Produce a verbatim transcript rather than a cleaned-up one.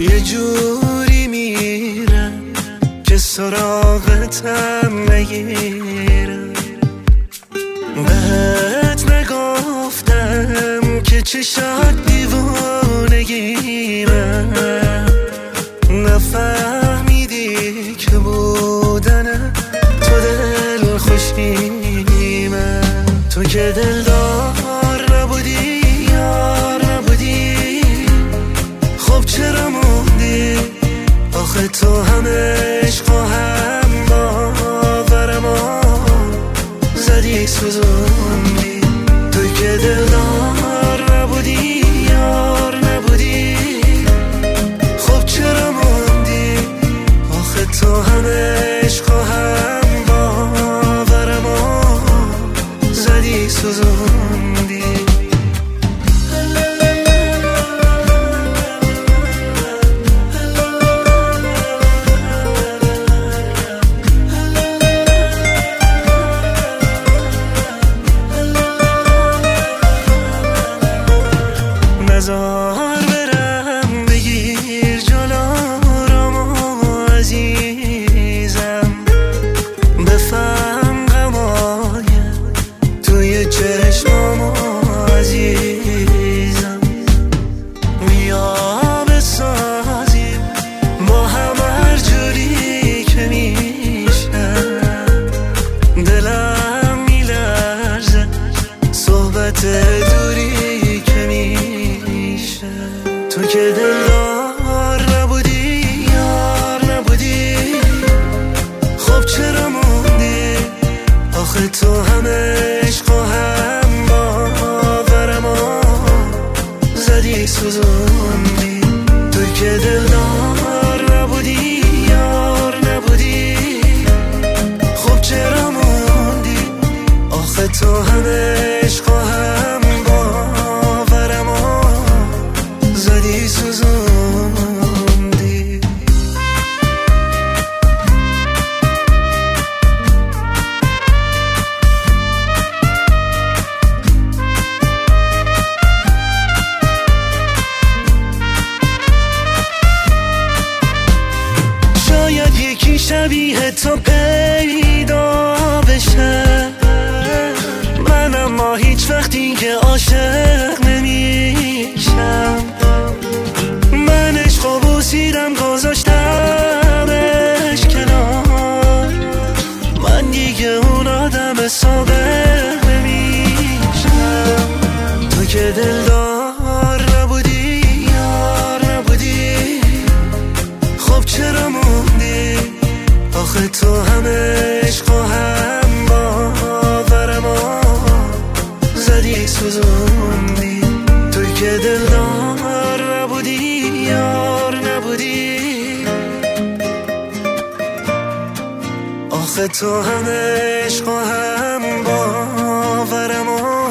یه جوری میرم که سراغتم نگیرم. بهت نگفتم که چشات دیوونگیمه، نفهمیدی که بودن تو دل خوشیمه. تو که دلدار نبودی، یار نبودی، خب چرا موندی؟ آخه تو همه عشق و هم باورمو زدی سوزوندی. تو که دلدار نبودی، یار نبودی، خب چرا موندی؟ آخه تو همه عشق و هم باورمو زدی سوزوندی. نزار برم بگیر جلومو عزیزم، بفهم غمای توی چشمامو عزیزم. بیا بسازیم با هم هر جوری که میشه، دلم میلرزه صحبت دوری که میشه. تو که دلدار نبودی، یار نبودی، خب چرا موندی؟ آخه تو همه عشق و هم باورمو زدی سوزوندی. تو که دلدار نبودی، یار نبودی، خب چرا موندی؟ آخه تو همه عشق و هم باورمو زدی سوزوندی. شاید یکی شبیه تو پیدا بشه، من اما هیچ وقتی که عاشق نمیشم. من عشقو بوسیدم گذاشتمش کنار، من دیگه اون آدم سابق نمیشم. تو که دلدار نبودی، یار نبودی، خب چرا موندی؟ آخه تو همه عشق و هم باورمو زدی سوزوندی. توی که دلدار نبودی، یار نبودی، آخه تو همه عشق و هم باورمو